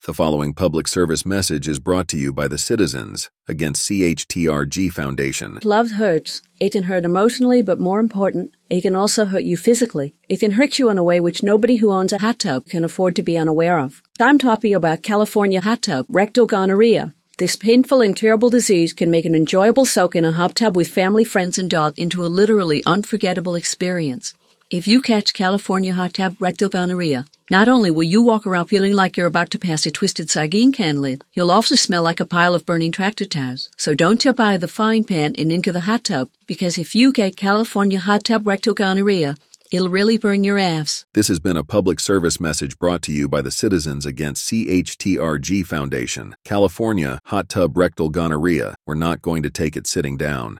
The following public service message is brought to you by the Citizens Against CHTRG Foundation. Love hurts. It can hurt emotionally, but more important, it can also hurt you physically. It can hurt you in a way which nobody who owns a hot tub can afford to be unaware of. I'm talking about California hot tub rectal gonorrhea. This painful and terrible disease can make an enjoyable soak in a hot tub with family, friends, and dog into a literally unforgettable experience. If you catch California hot tub rectal gonorrhea, not only will you walk around feeling like you're about to pass a twisted sardine can lid, you'll also smell like a pile of burning tractor tires. So don't jump out of the frying pan and into the hot tub, because if you get California hot tub rectal gonorrhea, it'll really burn your ass. This has been a public service message brought to you by the Citizens Against CHTRG Foundation. California hot tub rectal gonorrhea. We're not going to take it sitting down.